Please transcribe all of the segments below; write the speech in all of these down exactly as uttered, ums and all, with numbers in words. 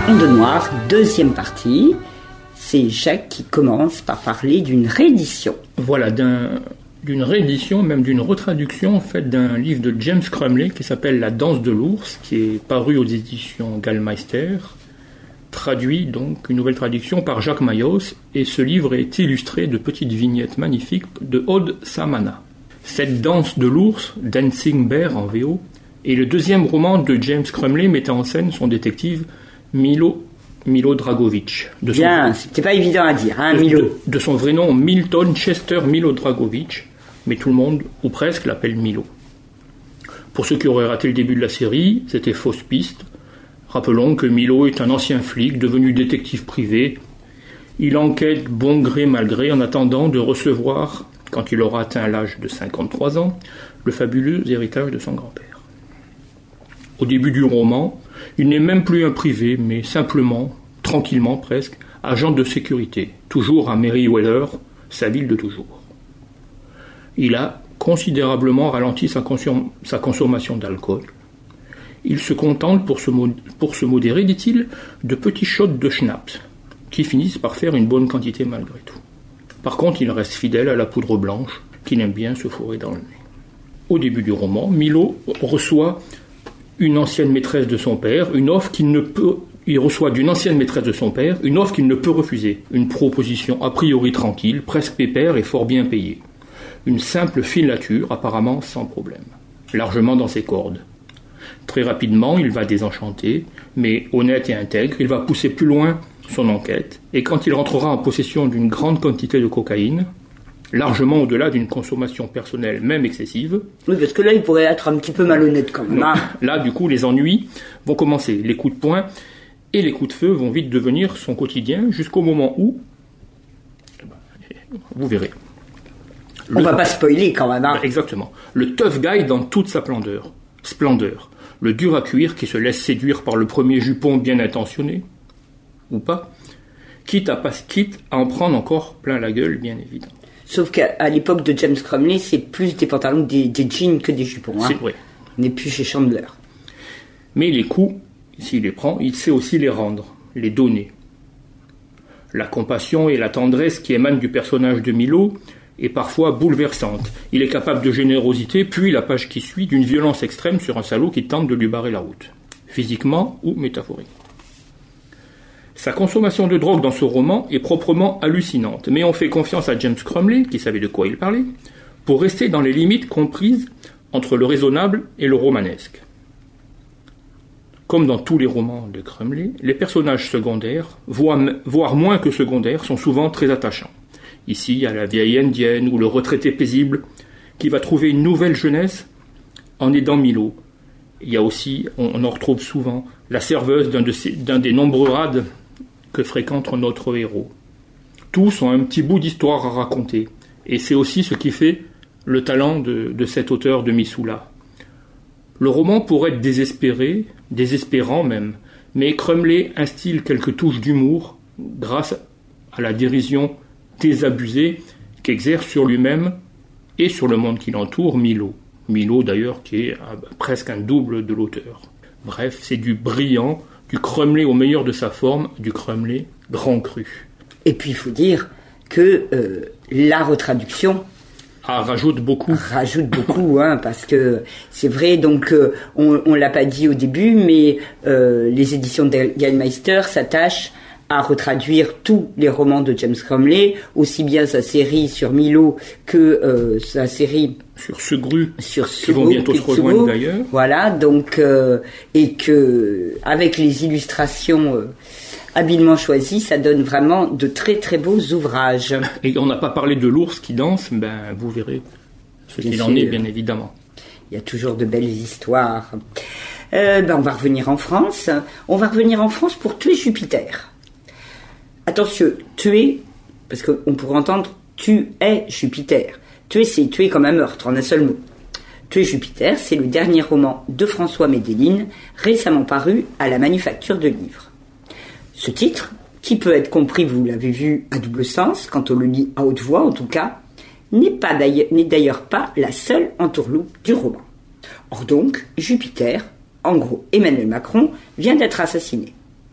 Monde Noir, deuxième partie. C'est Jacques qui commence par parler d'une réédition. Voilà, d'un, d'une réédition, même d'une retraduction faite d'un livre de James Crumley qui s'appelle La danse de l'ours, qui est paru aux éditions Gallmeister, traduit donc, une nouvelle traduction par Jacques Mayos, et ce livre est illustré de petites vignettes magnifiques de Aude Samana. Cette danse de l'ours, Dancing Bear en V O, est le deuxième roman de James Crumley mettant en scène son détective Milo, Milo Dragovich. De son, Bien, c'était pas évident à dire, hein, Milo. De, de son vrai nom, Milton Chester Milo Dragovich, mais tout le monde, ou presque, l'appelle Milo. Pour ceux qui auraient raté le début de la série, c'était fausse piste. Rappelons que Milo est un ancien flic devenu détective privé. Il enquête bon gré mal gré en attendant de recevoir, quand il aura atteint l'âge de cinquante-trois ans, le fabuleux héritage de son grand-père. Au début du roman, il n'est même plus un privé, mais simplement, tranquillement presque, agent de sécurité, toujours à Merryweather, sa ville de toujours. Il a considérablement ralenti sa, consom- sa consommation d'alcool. Il se contente, pour se, mod- pour se modérer, dit-il, de petits shots de schnapps, qui finissent par faire une bonne quantité malgré tout. Par contre, il reste fidèle à la poudre blanche, qu'il aime bien se fourrer dans le nez. Au début du roman, Milo reçoit une ancienne maîtresse de son père, une offre qu'il ne peut, il reçoit d'une ancienne maîtresse de son père, une offre qu'il ne peut refuser, une proposition a priori tranquille, presque pépère et fort bien payée. Une simple filature, apparemment sans problème, largement dans ses cordes. Très rapidement, il va désenchanter, mais honnête et intègre, il va pousser plus loin son enquête, et quand il rentrera en possession d'une grande quantité de cocaïne, largement au-delà d'une consommation personnelle, même excessive. Oui, parce que là, il pourrait être un petit peu malhonnête quand même. Non, là, du coup, les ennuis vont commencer. Les coups de poing et les coups de feu vont vite devenir son quotidien, jusqu'au moment où, vous verrez. Le, On va pas spoiler quand même. Hein. Exactement. Le tough guy dans toute sa splendeur. Splendeur. Le dur à cuire qui se laisse séduire par le premier jupon bien intentionné, ou pas, quitte à, pas, quitte à en prendre encore plein la gueule, bien évidemment. Sauf qu'à l'époque de James Crumley, c'est plus des pantalons, des, des jeans que des jupons. Hein. C'est vrai. On n'est plus chez Chandler. Mais les coups, s'il les prend, il sait aussi les rendre, les donner. La compassion et la tendresse qui émanent du personnage de Milo est parfois bouleversante. Il est capable de générosité, puis la page qui suit, d'une violence extrême sur un salaud qui tente de lui barrer la route, physiquement ou métaphoriquement. Sa consommation de drogue dans ce roman est proprement hallucinante, mais on fait confiance à James Crumley, qui savait de quoi il parlait, pour rester dans les limites comprises entre le raisonnable et le romanesque. Comme dans tous les romans de Crumley, les personnages secondaires, voire moins que secondaires, sont souvent très attachants. Ici, il y a la vieille indienne ou le retraité paisible qui va trouver une nouvelle jeunesse en aidant Milo. Il y a aussi, on en retrouve souvent, la serveuse d'un, de ces, d'un des nombreux rades que fréquente notre héros. Tous ont un petit bout d'histoire à raconter, et c'est aussi ce qui fait le talent de, de cet auteur de Missoula. Le roman pourrait être désespéré, désespérant même, mais Crumley instille quelques touches d'humour grâce à la dérision désabusée qu'exerce sur lui-même et sur le monde qui l'entoure Milo. Milo d'ailleurs qui est presque un double de l'auteur. Bref, c'est du brillant, du Crumley au meilleur de sa forme, du Crumley grand cru. Et puis il faut dire que euh, la retraduction ah, rajoute beaucoup. Rajoute beaucoup, hein, parce que c'est vrai, donc euh, on, on l'a pas dit au début, mais euh, les éditions de Gallmeister s'attachent à retraduire tous les romans de James Crumley, aussi bien sa série sur Milo que euh, sa série sur Segru, sur qui vont bientôt se rejoindre d'ailleurs. Voilà, donc euh, et que avec les illustrations euh, habilement choisies, ça donne vraiment de très très beaux ouvrages. Et on n'a pas parlé de l'ours qui danse, ben vous verrez ce qu'il en est, bien évidemment. Il y a toujours de belles histoires. Euh, ben on va revenir en France. On va revenir en France pour tuer Jupiter. Attention, tuer, parce qu'on pourrait entendre tu es Jupiter. Tuer, c'est tuer comme un meurtre, en un seul mot. Tuer Jupiter, c'est le dernier roman de François Medellín, récemment paru à la Manufacture de Livres. Ce titre, qui peut être compris, vous l'avez vu, à double sens, quand on le lit à haute voix en tout cas, n'est, pas d'ailleurs, n'est d'ailleurs pas la seule entourloupe du roman. Or donc, Jupiter, en gros Emmanuel Macron, vient d'être assassiné.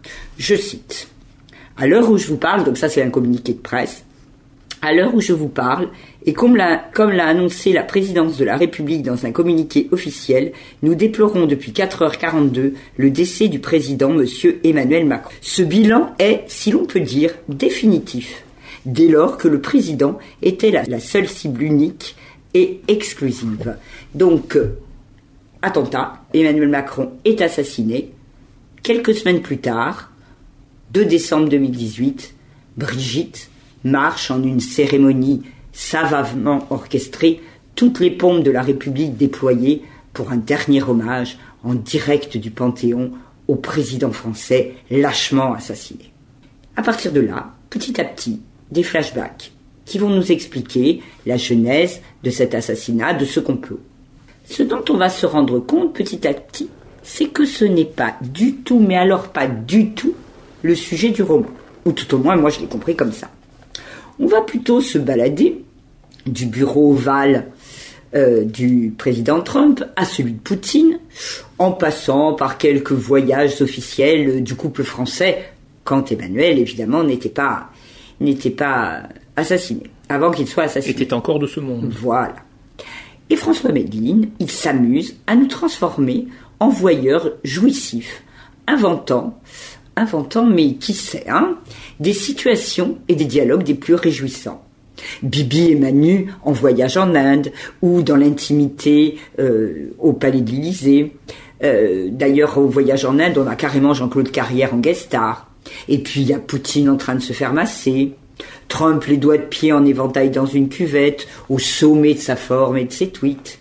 Je cite. À l'heure où je vous parle, donc ça c'est un communiqué de presse, à l'heure où je vous parle, et comme l'a, comme l'a annoncé la présidence de la République dans un communiqué officiel, nous déplorons depuis quatre heures quarante-deux le décès du président, monsieur Emmanuel Macron. Ce bilan est, si l'on peut dire, définitif, dès lors que le président était la, la seule cible unique et exclusive. Donc, euh, attentat, Emmanuel Macron est assassiné. Quelques semaines plus tard, deux décembre deux mille dix-huit, Brigitte marche en une cérémonie savamment orchestrée, toutes les pompes de la République déployées pour un dernier hommage en direct du Panthéon au président français lâchement assassiné. À partir de là, petit à petit, des flashbacks qui vont nous expliquer la genèse de cet assassinat, de ce complot. Ce dont on va se rendre compte petit à petit, c'est que ce n'est pas du tout, mais alors pas du tout, le sujet du roman. Ou tout au moins, moi je l'ai compris comme ça. On va plutôt se balader du bureau ovale euh, du président Trump à celui de Poutine, en passant par quelques voyages officiels du couple français, quand Emmanuel, évidemment, n'était pas, n'était pas assassiné, avant qu'il soit assassiné. Était encore de ce monde. Voilà. Et François Medline, il s'amuse à nous transformer en voyeurs jouissifs, inventant... inventant, mais qui sait, hein, des situations et des dialogues des plus réjouissants. Bibi et Manu en voyage en Inde, ou dans l'intimité euh, au Palais de l'Élysée. Euh, d'ailleurs, au voyage en Inde, on a carrément Jean-Claude Carrière en guest star. Et puis, il y a Poutine en train de se faire masser. Trump les doigts de pied en éventail dans une cuvette, au sommet de sa forme et de ses tweets.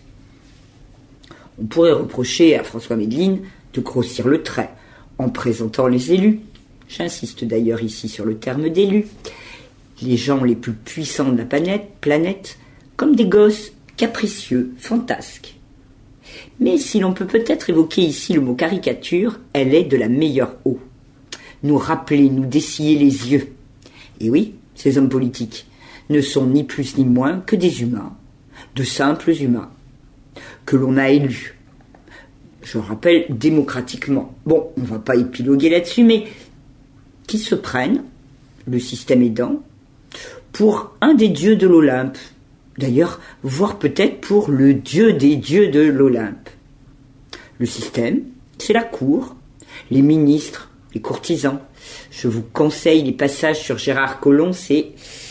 On pourrait reprocher à François Medline de grossir le trait, en présentant les élus. J'insiste d'ailleurs ici sur le terme d'élu. Les gens les plus puissants de la planète, planète comme des gosses capricieux, fantasques. Mais si l'on peut peut-être évoquer ici le mot caricature, elle est de la meilleure eau. Nous rappeler, nous dessiller les yeux. Et oui, ces hommes politiques ne sont ni plus ni moins que des humains, de simples humains, que l'on a élus. Je rappelle, démocratiquement. Bon, on ne va pas épiloguer là-dessus, mais qui se prennent, le système aidant, pour un des dieux de l'Olympe. D'ailleurs, voire peut-être pour le dieu des dieux de l'Olympe. Le système, c'est la cour, les ministres, les courtisans. Je vous conseille les passages sur Gérard Collomb, c'est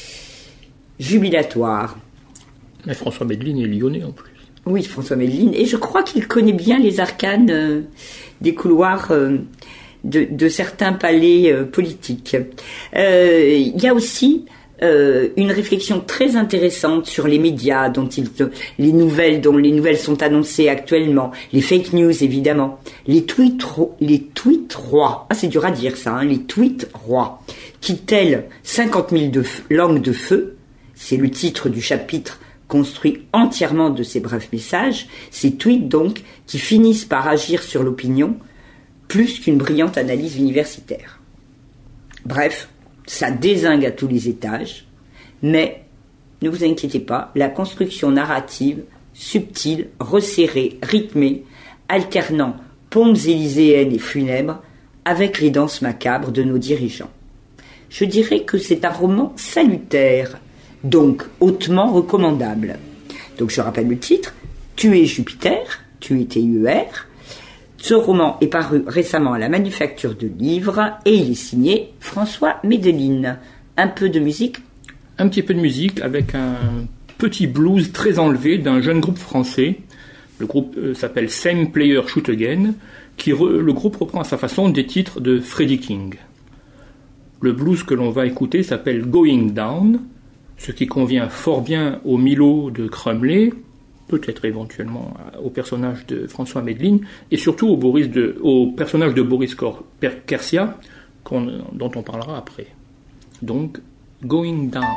jubilatoire. Mais François Medline est lyonnais en plus. Oui, François Medline, et je crois qu'il connaît bien les arcanes euh, des couloirs euh, de, de certains palais euh, politiques. Euh, il y a aussi euh, une réflexion très intéressante sur les médias, dont ils, les nouvelles, dont les nouvelles sont annoncées actuellement, les fake news évidemment, les tweets, les tweets rois. Ah, c'est dur à dire ça, hein, les tweets rois, qui tels cinquante mille de f- langues de feu, c'est le titre du chapitre construit entièrement de ces brefs messages, ces tweets donc qui finissent par agir sur l'opinion plus qu'une brillante analyse universitaire. Bref, ça dézingue à tous les étages, mais ne vous inquiétez pas, la construction narrative, subtile, resserrée, rythmée, alternant pompes élyséennes et funèbres avec les danses macabres de nos dirigeants. Je dirais que c'est un roman salutaire, donc hautement recommandable. Donc je rappelle le titre, Tuer Jupiter, T U T U R. Ce roman est paru récemment à la Manufacture de Livres et il est signé François Medline. Un peu de musique ? Un petit peu de musique avec un petit blues très enlevé d'un jeune groupe français. Le groupe euh, s'appelle Same Player Shoot Again, qui re, le groupe reprend à sa façon des titres de Freddie King. Le blues que l'on va écouter s'appelle Going Down, ce qui convient fort bien au Milo de Crumley, peut-être éventuellement au personnage de François Medline, et surtout au, Boris de, au personnage de Boris Kersia, dont on parlera après. Donc, Going Down.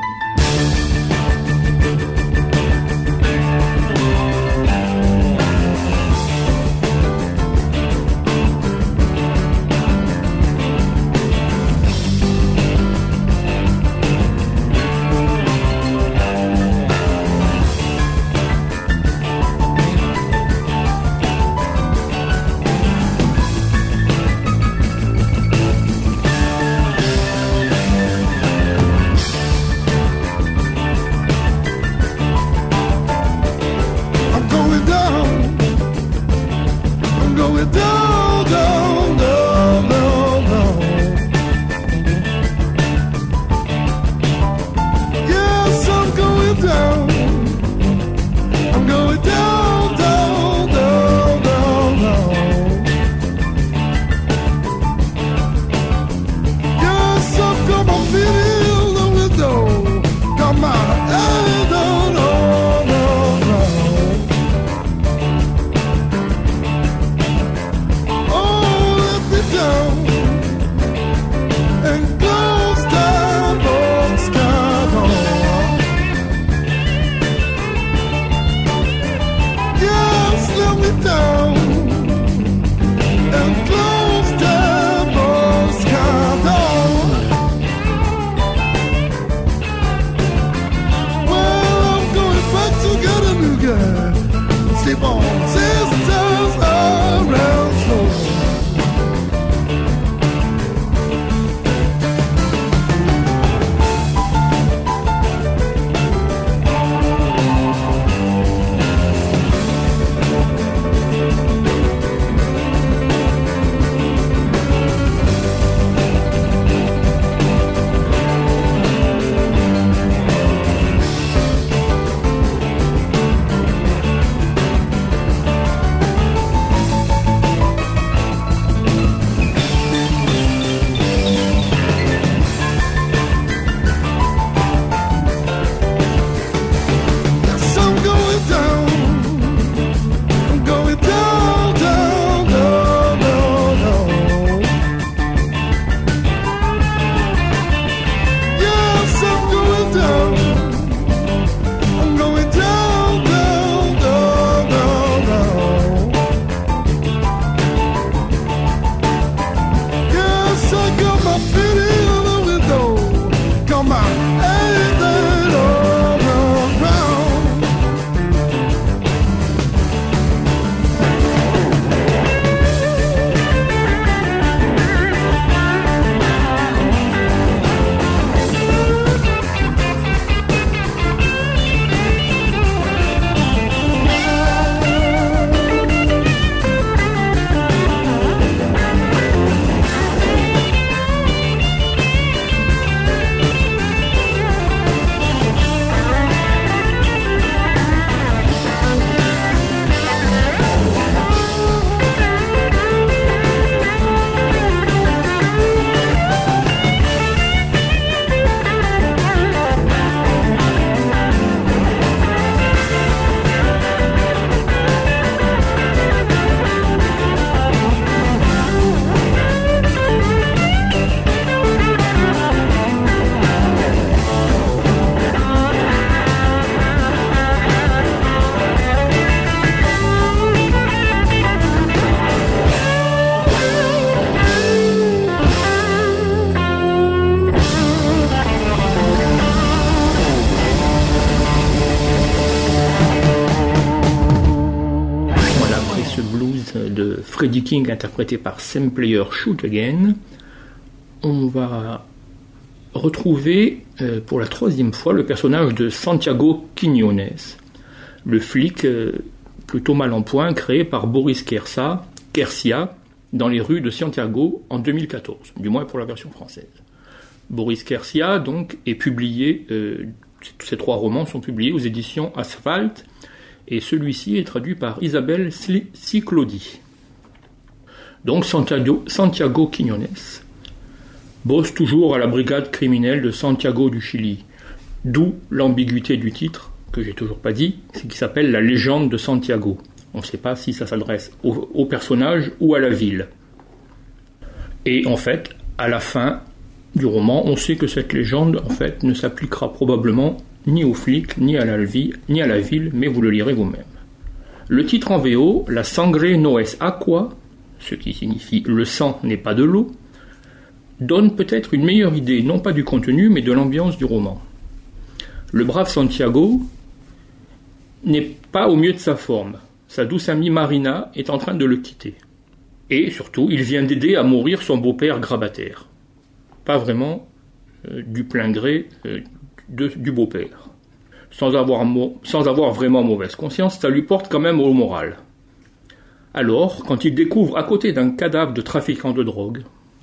Freddie King interprété par Same Player Shoot Again, on va retrouver euh, pour la troisième fois le personnage de Santiago Quiñones, le flic euh, plutôt mal en point créé par Boris Quercia, Quercia dans les rues de Santiago en deux mille quatorze, du moins pour la version française. Boris Quercia donc est publié, euh, ces trois romans sont publiés aux éditions Asphalt, et celui-ci est traduit par Isabelle Ciclodi. Donc Santiago, Santiago Quiñones bosse toujours à la brigade criminelle de Santiago du Chili, d'où l'ambiguïté du titre, que j'ai toujours pas dit, c'est qui s'appelle La légende de Santiago. On ne sait pas si ça s'adresse au, au personnage ou à la ville. Et en fait, à la fin du roman, on sait que cette légende en fait ne s'appliquera probablement ni aux flics, ni à la vie, ni à la ville, mais vous le lirez vous-même. Le titre en V O, La sangre no es aqua, ce qui signifie le sang n'est pas de l'eau, donne peut-être une meilleure idée, non pas du contenu, mais de l'ambiance du roman. Le brave Santiago n'est pas au mieux de sa forme. Sa douce amie Marina est en train de le quitter. Et surtout, il vient d'aider à mourir son beau-père grabataire. Pas vraiment euh, du plein gré euh, de, du beau-père. Sans avoir, mo- sans avoir vraiment mauvaise conscience, ça lui porte quand même au moral. Alors, quand il découvre à côté d'un cadavre de trafiquant de drogue,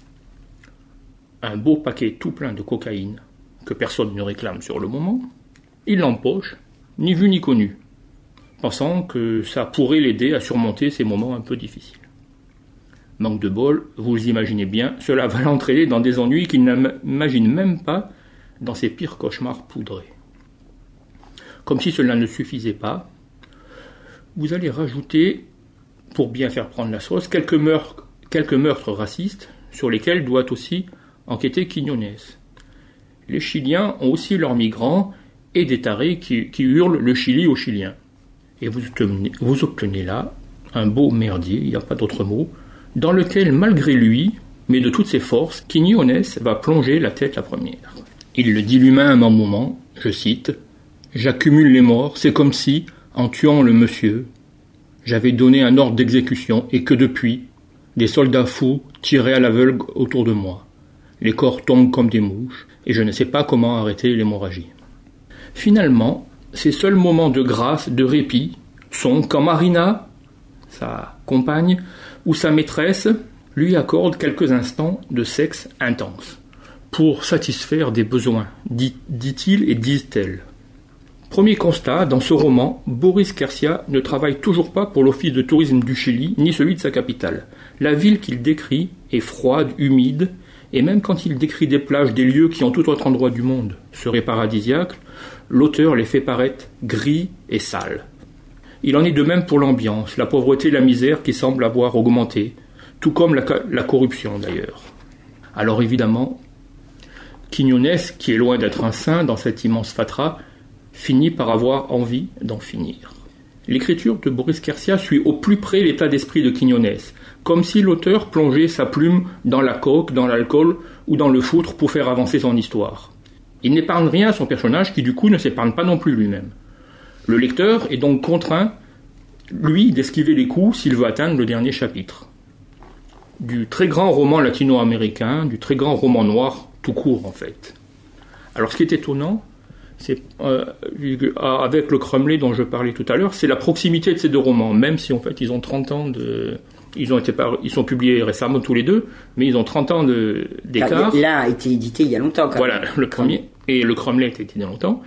un beau paquet tout plein de cocaïne, que personne ne réclame sur le moment, il l'empoche, ni vu ni connu, pensant que ça pourrait l'aider à surmonter ces moments un peu difficiles. Manque de bol, vous imaginez bien, cela va l'entraîner dans des ennuis qu'il n'imagine même pas dans ses pires cauchemars poudrés. Comme si cela ne suffisait pas, vous allez rajouter, pour bien faire prendre la sauce, quelques meurtres, quelques meurtres racistes sur lesquels doit aussi enquêter Quiñones. Les Chiliens ont aussi leurs migrants et des tarés qui, qui hurlent le Chili aux Chiliens. Et vous obtenez, vous obtenez là un beau merdier, il n'y a pas d'autre mot, dans lequel, malgré lui, mais de toutes ses forces, Quiñones va plonger la tête la première. Il le dit lui-même à un moment, je cite, « J'accumule les morts, c'est comme si, en tuant le monsieur, j'avais donné un ordre d'exécution et que depuis, des soldats fous tiraient à l'aveugle autour de moi. Les corps tombent comme des mouches, et je ne sais pas comment arrêter l'hémorragie. » Finalement, ces seuls moments de grâce, de répit, sont quand Marina, sa compagne, ou sa maîtresse, lui accorde quelques instants de sexe intense, pour satisfaire des besoins, dit, dit-il et disent-elles. Premier constat, dans ce roman, Boris Quercia ne travaille toujours pas pour l'Office de tourisme du Chili, ni celui de sa capitale. La ville qu'il décrit est froide, humide, et même quand il décrit des plages, des lieux qui en tout autre endroit du monde seraient paradisiaques, l'auteur les fait paraître gris et sales. Il en est de même pour l'ambiance, la pauvreté et la misère qui semblent avoir augmenté, tout comme la, la corruption d'ailleurs. Alors évidemment, Quiñones, qui est loin d'être un saint dans cette immense fatras, finit par avoir envie d'en finir. L'écriture de Boris Quercia suit au plus près l'état d'esprit de Quiñones, comme si l'auteur plongeait sa plume dans la coke, dans l'alcool ou dans le foutre pour faire avancer son histoire. Il n'épargne rien à son personnage qui du coup ne s'épargne pas non plus lui-même. Le lecteur est donc contraint, lui, d'esquiver les coups s'il veut atteindre le dernier chapitre. Du très grand roman latino-américain, du très grand roman noir, tout court en fait. Alors ce qui est étonnant, c'est, euh, avec le Crumley dont je parlais tout à l'heure, c'est la proximité de ces deux romans, même si en fait ils ont trente ans de... Ils, ont été par... ils sont publiés récemment tous les deux, mais ils ont trente ans de... d'écart. L'un a été édité il y a longtemps quand voilà, même. le premier, et le Crumley a été édité il y a longtemps.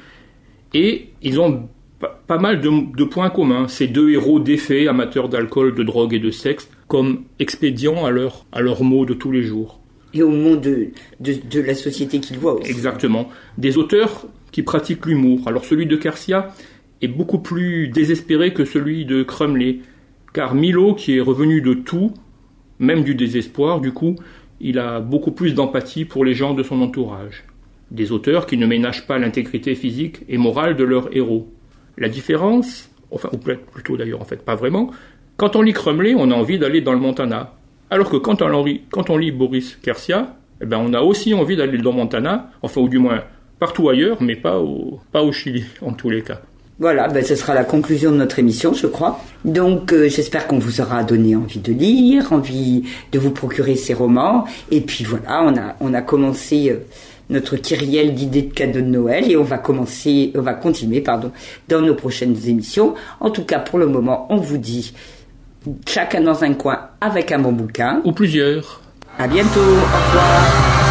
Et ils ont pas, pas mal de, de points communs. Ces deux héros défaits, amateurs d'alcool, de drogue et de sexe, comme expédients à leur, à leur mot de tous les jours. Et au monde de, de, de la société qu'ils voient aussi. Exactement. Des auteurs qui pratiquent l'humour. Alors celui de Quercia est beaucoup plus désespéré que celui de Crumley, car Milo, qui est revenu de tout, même du désespoir, du coup, il a beaucoup plus d'empathie pour les gens de son entourage. Des auteurs qui ne ménagent pas l'intégrité physique et morale de leurs héros. La différence, enfin, ou plutôt d'ailleurs en fait pas vraiment, quand on lit Crumley, on a envie d'aller dans le Montana. Alors que quand on lit, quand on lit Boris Quercia, eh ben on a aussi envie d'aller dans le Montana, enfin ou du moins partout ailleurs, mais pas au, pas au Chili en tous les cas. Voilà, ben, ce sera la conclusion de notre émission, je crois. Donc, euh, j'espère qu'on vous aura donné envie de lire, envie de vous procurer ces romans. Et puis voilà, on a, on a commencé euh, notre kyrielle d'idées de cadeaux de Noël et on va commencer, on va continuer, pardon, dans nos prochaines émissions. En tout cas, pour le moment, on vous dit chacun dans un coin avec un bon bouquin. Ou plusieurs. À bientôt, au revoir.